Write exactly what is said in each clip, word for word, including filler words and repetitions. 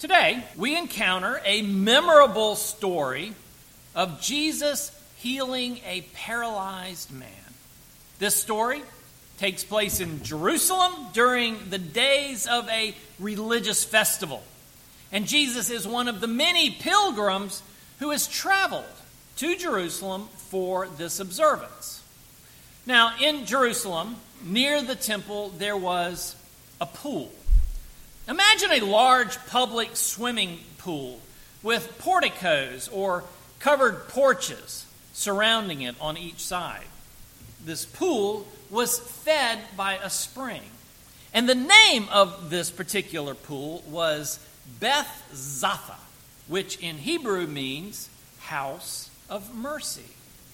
Today, we encounter a memorable story of Jesus healing a paralyzed man. This story takes place in Jerusalem during the days of a religious festival. And Jesus is one of the many pilgrims who has traveled to Jerusalem for this observance. Now, in Jerusalem, near the temple, there was a pool. Imagine a large public swimming pool with porticos or covered porches surrounding it on each side. This pool was fed by a spring. And the name of this particular pool was Beth Zatha, which in Hebrew means house of mercy.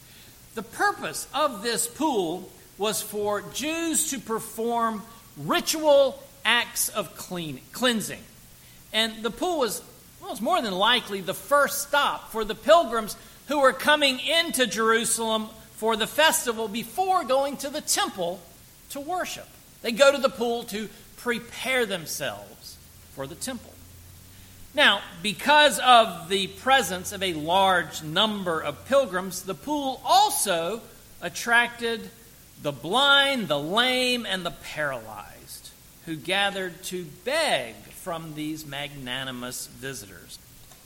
The purpose of this pool was for Jews to perform ritual acts of clean, cleansing. And the pool was, well, was more than likely the first stop for the pilgrims who were coming into Jerusalem for the festival before going to the temple to worship. They go to the pool to prepare themselves for the temple. Now, because of the presence of a large number of pilgrims, the pool also attracted the blind, the lame, and the paralyzed, who gathered to beg from these magnanimous visitors.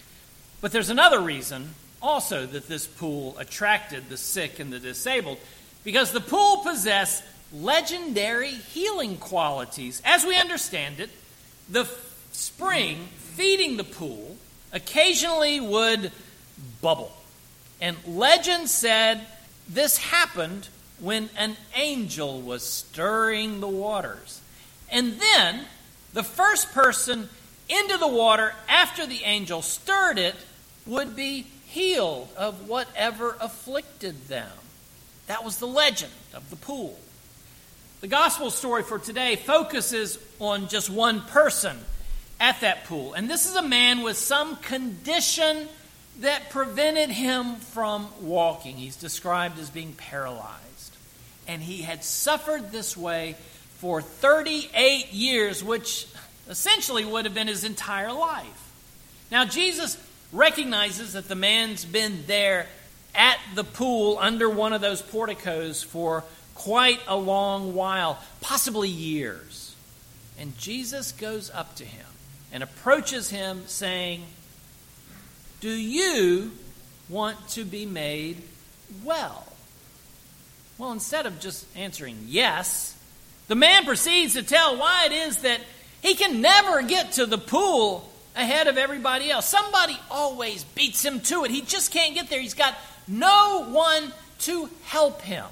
But there's another reason also that this pool attracted the sick and the disabled, because the pool possessed legendary healing qualities. As we understand it, the spring feeding the pool occasionally would bubble. And legend said this happened when an angel was stirring the waters. And then the first person into the water after the angel stirred it would be healed of whatever afflicted them. That was the legend of the pool. The gospel story for today focuses on just one person at that pool. And this is a man with some condition that prevented him from walking. He's described as being paralyzed. And he had suffered this way for thirty-eight years, which essentially would have been his entire life. Now, Jesus recognizes that the man's been there at the pool under one of those porticos for quite a long while, possibly years. And Jesus goes up to him and approaches him saying, "Do you want to be made well?" Well, instead of just answering yes, the man proceeds to tell why it is that he can never get to the pool ahead of everybody else. Somebody always beats him to it. He just can't get there. He's got no one to help him.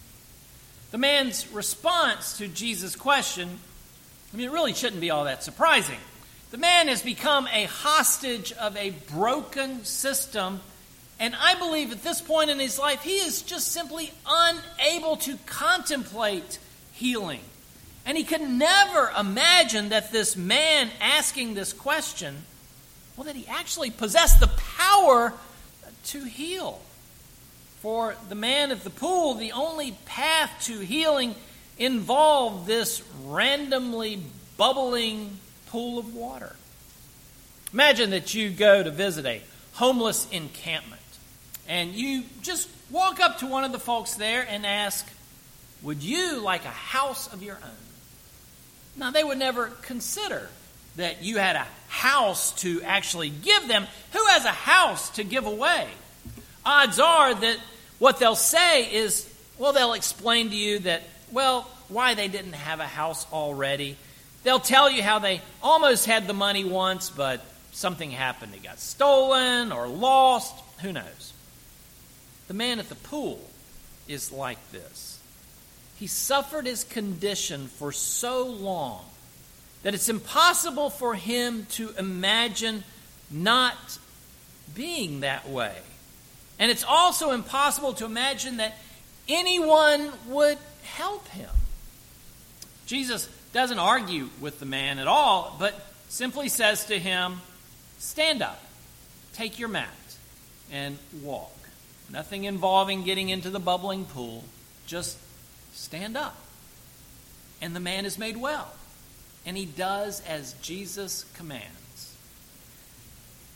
The man's response to Jesus' question, I mean, it really shouldn't be all that surprising. The man has become a hostage of a broken system, and I believe at this point in his life, he is just simply unable to contemplate healing. And he could never imagine that this man asking this question, well, that he actually possessed the power to heal. For the man at the pool, the only path to healing involved this randomly bubbling pool of water. Imagine that you go to visit a homeless encampment, and you just walk up to one of the folks there and ask, "Would you like a house of your own?" Now, they would never consider that you had a house to actually give them. Who has a house to give away? Odds are that what they'll say is, well, they'll explain to you that, well, why they didn't have a house already. They'll tell you how they almost had the money once, but something happened. It got stolen or lost. Who knows? The man at the pool is like this. He suffered his condition for so long that it's impossible for him to imagine not being that way. And it's also impossible to imagine that anyone would help him. Jesus doesn't argue with the man at all, but simply says to him, "Stand up, take your mat, and walk." Nothing involving getting into the bubbling pool, just stand up. And the man is made well. And he does as Jesus commands.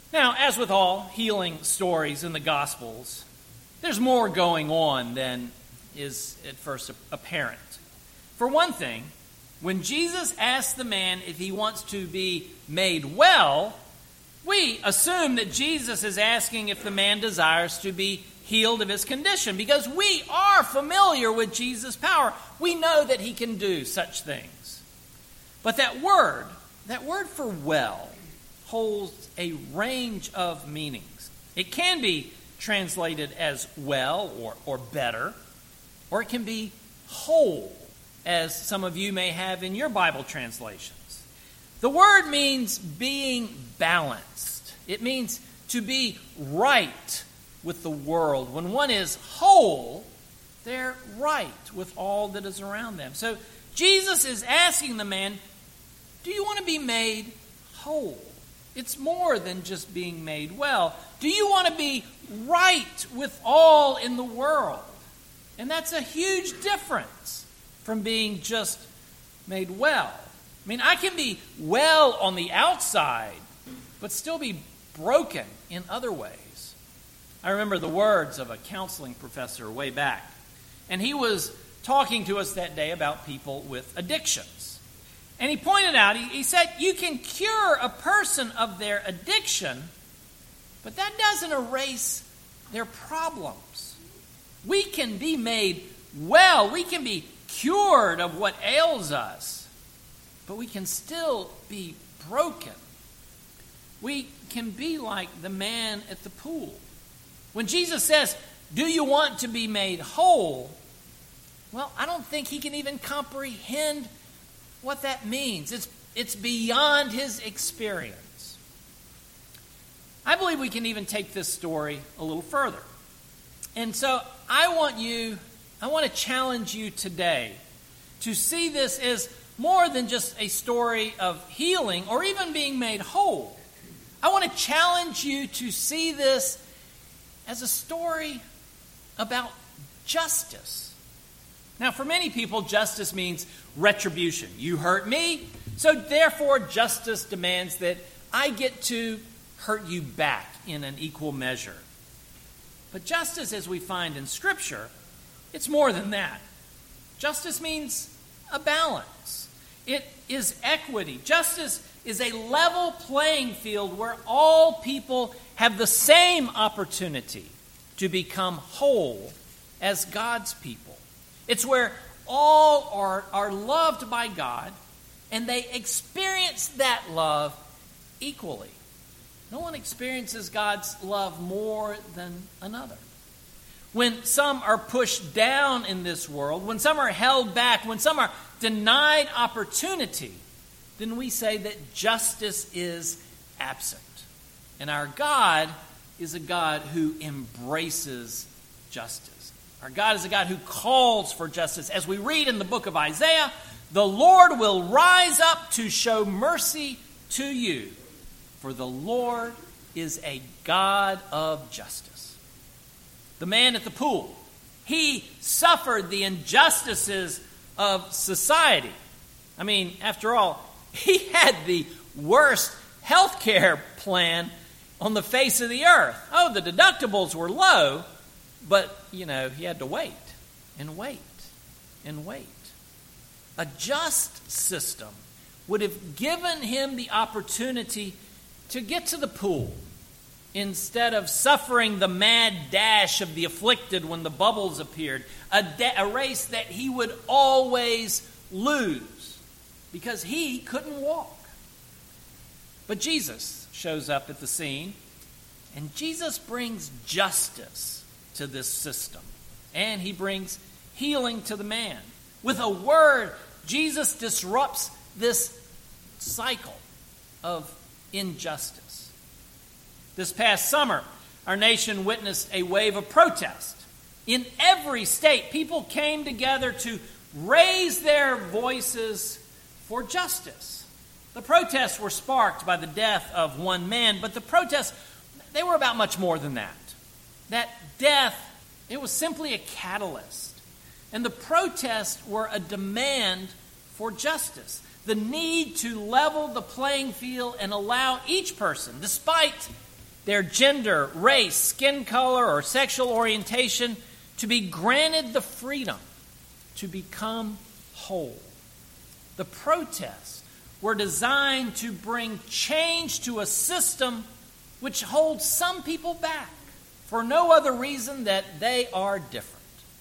Now, as with all healing stories in the Gospels, there's more going on than is at first apparent. For one thing, when Jesus asks the man if he wants to be made well, we assume that Jesus is asking if the man desires to be healed of his condition, because we are familiar with Jesus' power. We know that he can do such things. But that word, that word for well, holds a range of meanings. It can be translated as well or, or better, or it can be whole, as some of you may have in your Bible translations. The word means being balanced. It means to be right with the world. When one is whole, they're right with all that is around them. So Jesus is asking the man, do you want to be made whole? It's more than just being made well. Do you want to be right with all in the world? And that's a huge difference from being just made well. I mean, I can be well on the outside, but still be broken in other ways. I remember the words of a counseling professor way back, and he was talking to us that day about people with addictions. And he pointed out, he, he said, you can cure a person of their addiction, but that doesn't erase their problems. We can be made well, we can be cured of what ails us, but we can still be broken. We can be like the man at the pool. When Jesus says, do you want to be made whole? Well, I don't think he can even comprehend what that means. It's, it's beyond his experience. I believe we can even take this story a little further. And so I want you, I want to challenge you today to see this as more than just a story of healing or even being made whole. I want to challenge you to see this as a story about justice. Now, for many people, justice means retribution. You hurt me, so therefore justice demands that I get to hurt you back in an equal measure. But justice, as we find in Scripture, it's more than that. Justice means a balance. It is equity. Justice is a level playing field where all people have the same opportunity to become whole as God's people. It's where all are, are loved by God, and they experience that love equally. No one experiences God's love more than another. When some are pushed down in this world, when some are held back, when some are denied opportunity, then we say that justice is absent. And our God is a God who embraces justice. Our God is a God who calls for justice. As we read in the book of Isaiah, the Lord will rise up to show mercy to you, for the Lord is a God of justice. The man at the pool, he suffered the injustices of society. I mean, after all, he had the worst health care plan on the face of the earth. Oh, the deductibles were low, but, you know, he had to wait and wait and wait. A just system would have given him the opportunity to get to the pool instead of suffering the mad dash of the afflicted when the bubbles appeared, a, da- a race that he would always lose because he couldn't walk. But Jesus shows up at the scene, and Jesus brings justice to this system, and he brings healing to the man. With a word, Jesus disrupts this cycle of injustice. This past summer, our nation witnessed a wave of protest. In every state, people came together to raise their voices for justice. The protests were sparked by the death of one man, but the protests, they were about much more than that. That death, it was simply a catalyst. And the protests were a demand for justice. The need to level the playing field and allow each person, despite their gender, race, skin color, or sexual orientation to be granted the freedom to become whole. The protests were designed to bring change to a system which holds some people back for no other reason that they are different.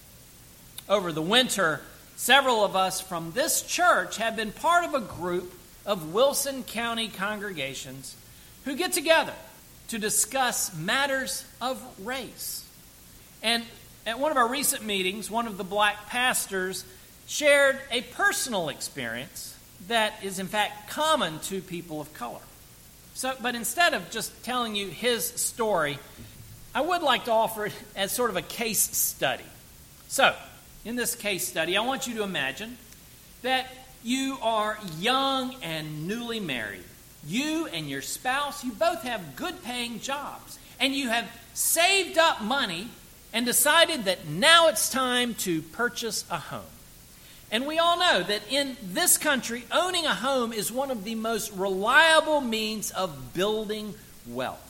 Over the winter, several of us from this church have been part of a group of Wilson County congregations who get together to discuss matters of race. And at one of our recent meetings, one of the black pastors shared a personal experience that is in fact common to people of color. So, but instead of just telling you his story, I would like to offer it as sort of a case study. So, in this case study, I want you to imagine that you are young and newly married. You and your spouse, you both have good-paying jobs, and you have saved up money and decided that now it's time to purchase a home. And we all know that in this country, owning a home is one of the most reliable means of building wealth.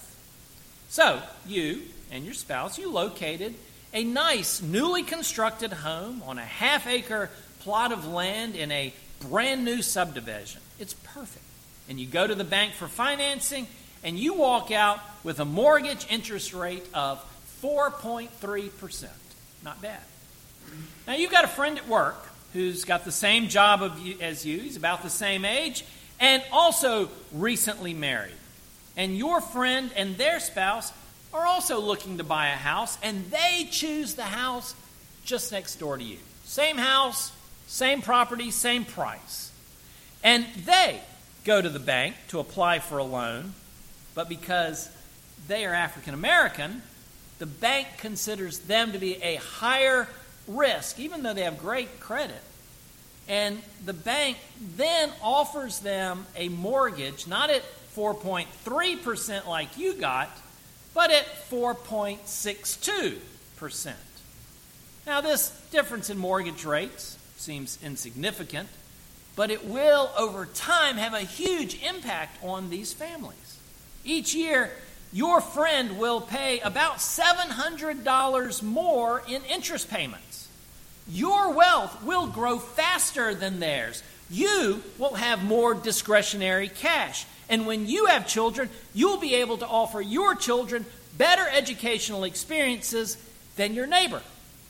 So, you and your spouse, you located a nice, newly constructed home on a half-acre plot of land in a brand new subdivision. It's perfect. And you go to the bank for financing, and you walk out with a mortgage interest rate of four point three percent. Not bad. Now, you've got a friend at work who's got the same job of you, as you. He's about the same age and also recently married. And your friend and their spouse are also looking to buy a house, and they choose the house just next door to you. Same house, same property, same price. And they go to the bank to apply for a loan, but because they are African American, the bank considers them to be a higher risk, even though they have great credit. And the bank then offers them a mortgage, not at four point three percent like you got, but at four point six two percent. Now, this difference in mortgage rates seems insignificant, but it will, over time, have a huge impact on these families. Each year, your friend will pay about seven hundred dollars more in interest payments. Your wealth will grow faster than theirs. You will have more discretionary cash. And when you have children, you'll be able to offer your children better educational experiences than your neighbor.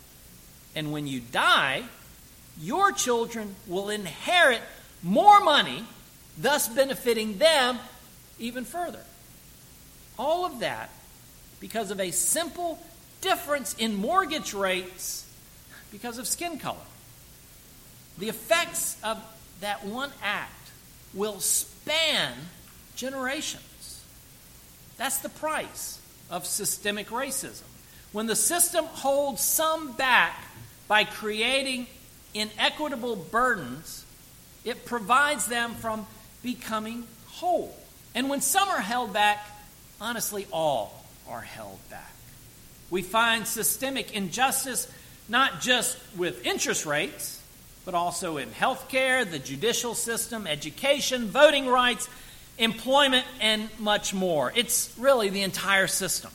And when you die, your children will inherit more money, thus benefiting them even further. All of that because of a simple difference in mortgage rates because of skin color. The effects of that one act will span generations. That's the price of systemic racism. When the system holds some back by creating inequitable burdens, it provides them from becoming whole. And when some are held back, honestly, all are held back. We find systemic injustice not just with interest rates, but also in healthcare, the judicial system, education, voting rights, employment, and much more. It's really the entire system.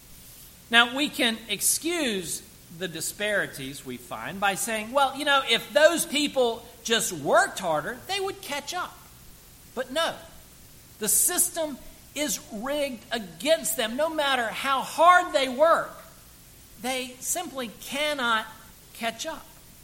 Now, we can excuse the disparities we find by saying, well, you know, if those people just worked harder, they would catch up. But no, the system is rigged against them. No matter how hard they work, they simply cannot catch up.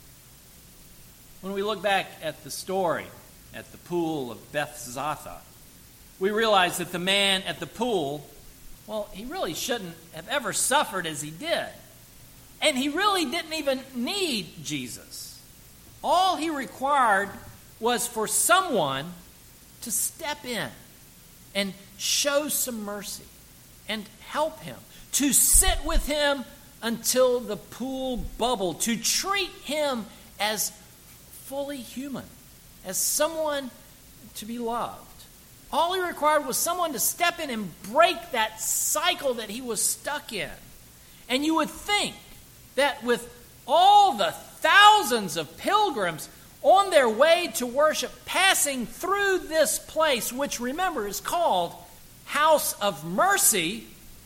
When we look back at the story at the pool of Bethzatha, we realize that the man at the pool, well, he really shouldn't have ever suffered as he did. And he really didn't even need Jesus. All he required was for someone to step in and show some mercy and help him, to sit with him until the pool bubbled, to treat him as fully human, as someone to be loved. All he required was someone to step in and break that cycle that he was stuck in. And you would think that with all the thousands of pilgrims on their way to worship, passing through this place, which remember is called House of Mercy,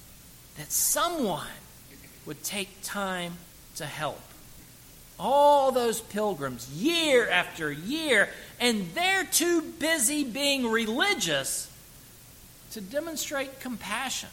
that someone would take time to help. All those pilgrims, year after year, and they're too busy being religious to demonstrate compassion.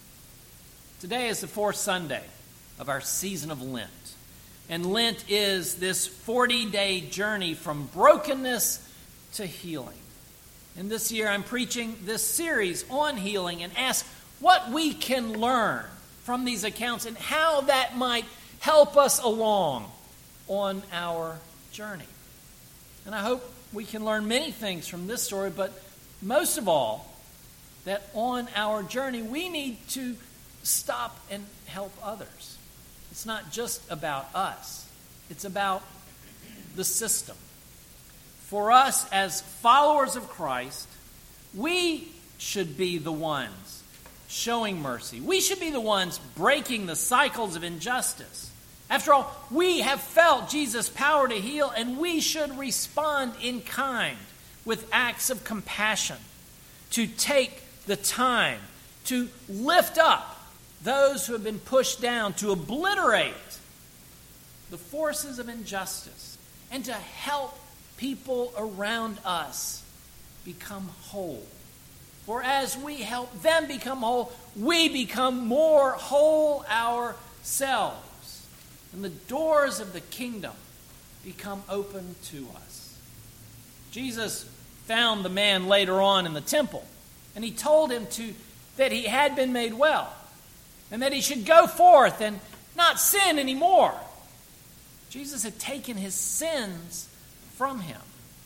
Today is the fourth Sunday of our season of Lent. And Lent is this forty-day journey from brokenness to healing. And this year I'm preaching this series on healing and ask what we can learn from these accounts and how that might help us along on our journey. And I hope we can learn many things from this story, but most of all, that on our journey we need to stop and help others. It's not just about us. It's about the system. For us as followers of Christ, we should be the ones showing mercy. We should be the ones breaking the cycles of injustice. After all, we have felt Jesus' power to heal, and we should respond in kind with acts of compassion, to take the time to lift up those who have been pushed down, to obliterate the forces of injustice, and to help people around us become whole. For as we help them become whole, we become more whole ourselves. And the doors of the kingdom become open to us. Jesus found the man later on in the temple, and he told him to that he had been made well, and that he should go forth and not sin anymore. Jesus had taken his sins from him.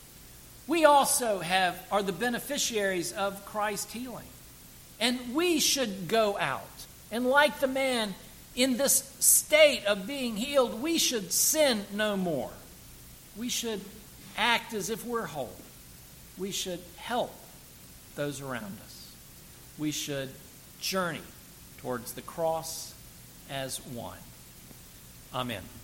We also have are the beneficiaries of Christ's healing. And we should go out. And like the man in this state of being healed, we should sin no more. We should act as if we're whole. We should help those around us. We should journey towards the cross as one. Amen.